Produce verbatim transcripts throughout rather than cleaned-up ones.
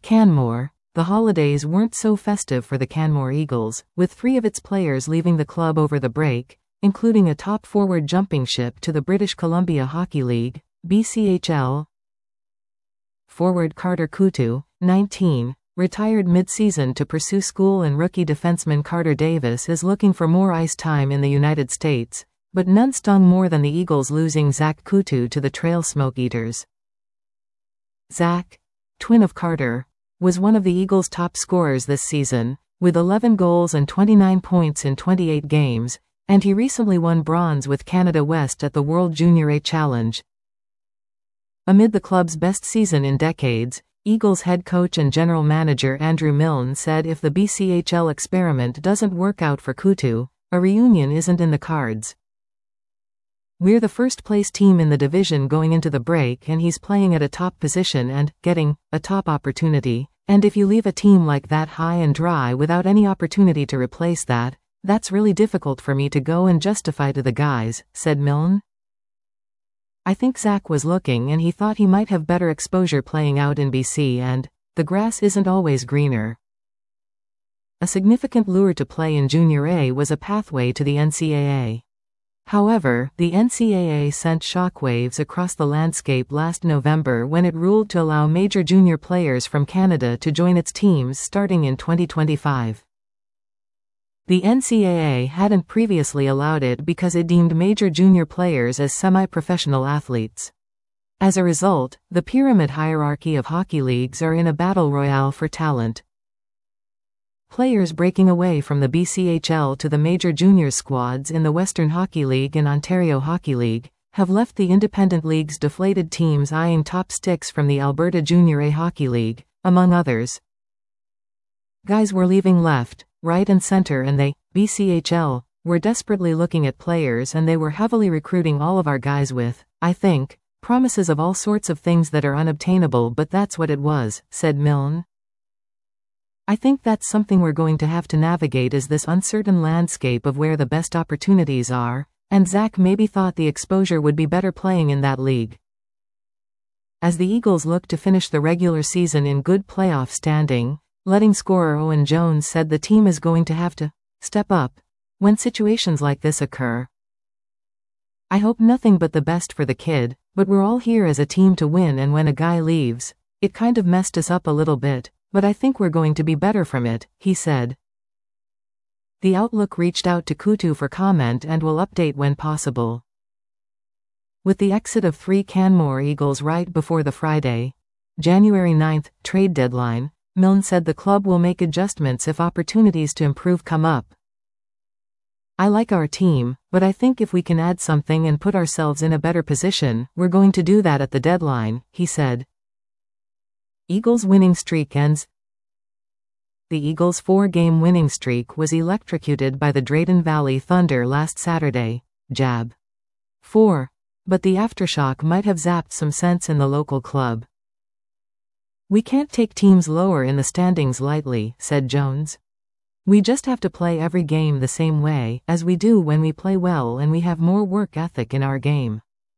Canmore. The holidays weren't so festive for the Canmore Eagles, with three of its players leaving the club over the break, including a top forward jumping ship to the British Columbia Hockey League, B C H L. Forward Carter Coutu, nineteen, retired mid-season to pursue school, and rookie defenseman Carter Davis is looking for more ice time in the United States, but none stung more than the Eagles losing Zach Coutu to the Trail Smoke Eaters. Zach, twin of Carter, was one of the Eagles' top scorers this season, with eleven goals and twenty-nine points in twenty-eight games, and he recently won bronze with Canada West at the World Junior A Challenge. Amid the club's best season in decades, Eagles head coach and general manager Andrew Milne said if the B C H L experiment doesn't work out for Coutu, a reunion isn't in the cards. "We're the first-place team in the division going into the break, and he's playing at a top position and getting a top opportunity. And if you leave a team like that high and dry without any opportunity to replace that, that's really difficult for me to go and justify to the guys," said Milne. "I think Zach was looking and he thought he might have better exposure playing out in B C, and the grass isn't always greener." A significant lure to play in Junior A was a pathway to the N C double A. However, the N C double A sent shockwaves across the landscape last November when it ruled to allow major junior players from Canada to join its teams starting in twenty twenty-five. The N C double A hadn't previously allowed it because it deemed major junior players as semi-professional athletes. As a result, the pyramid hierarchy of hockey leagues are in a battle royale for talent. Players breaking away from the B C H L to the major junior squads in the Western Hockey League and Ontario Hockey League have left the independent league's deflated teams eyeing top sticks from the Alberta Junior A Hockey League, among others. Guys were leaving left, right and center, and they, B C H L, were desperately looking at players, and they were heavily recruiting all of our guys with, I think, promises of all sorts of things that are unobtainable, but that's what it was," said Milne. "I think that's something we're going to have to navigate, is this uncertain landscape of where the best opportunities are, and Zach maybe thought the exposure would be better playing in that league." As the Eagles look to finish the regular season in good playoff standing, letting scorer Owen Jones said the team is going to have to step up when situations like this occur. "I hope nothing but the best for the kid, but we're all here as a team to win, and when a guy leaves, it kind of messed us up a little bit, but I think we're going to be better from it," he said. The Outlook reached out to Coutu for comment and will update when possible. With the exit of three Canmore Eagles right before the Friday, January ninth, trade deadline, Milne said the club will make adjustments if opportunities to improve come up. "I like our team, but I think if we can add something and put ourselves in a better position, we're going to do that at the deadline," he said. Eagles winning streak ends. The Eagles' four-game winning streak was electrocuted by the Drayton Valley Thunder last Saturday, Jab. four. But the aftershock might have zapped some sense in the local club. "We can't take teams lower in the standings lightly," said Jones. "We just have to play every game the same way, as we do when we play well, and we have more work ethic in our game."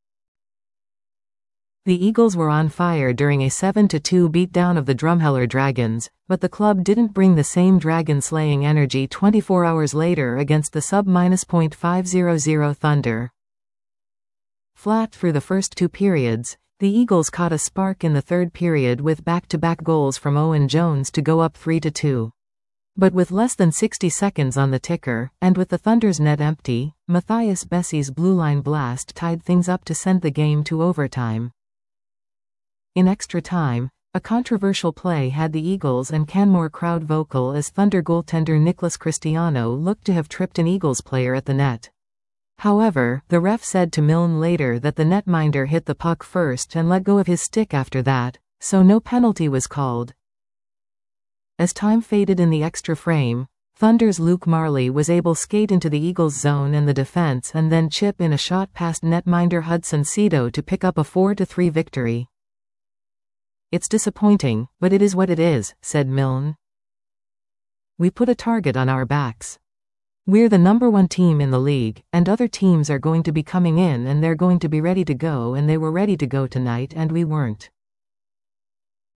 The Eagles were on fire during a seven to two beatdown of the Drumheller Dragons, but the club didn't bring the same dragon-slaying energy twenty-four hours later against the sub point five hundred Thunder. Flat through the first two periods, the Eagles caught a spark in the third period with back-to-back goals from Owen Jones to go up three to two. But with less than sixty seconds on the ticker, and with the Thunder's net empty, Matthias Bessie's blue line blast tied things up to send the game to overtime. In extra time, a controversial play had the Eagles and Canmore crowd vocal as Thunder goaltender Nicholas Cristiano looked to have tripped an Eagles player at the net. However, the ref said to Milne later that the netminder hit the puck first and let go of his stick after that, so no penalty was called. As time faded in the extra frame, Thunder's Luke Marley was able to skate into the Eagles' zone and the defense and then chip in a shot past netminder Hudson Cito to pick up a four to three victory. "It's disappointing, but it is what it is," said Milne. "We put a target on our backs. We're the number one team in the league, and other teams are going to be coming in and they're going to be ready to go, and they were ready to go tonight and we weren't.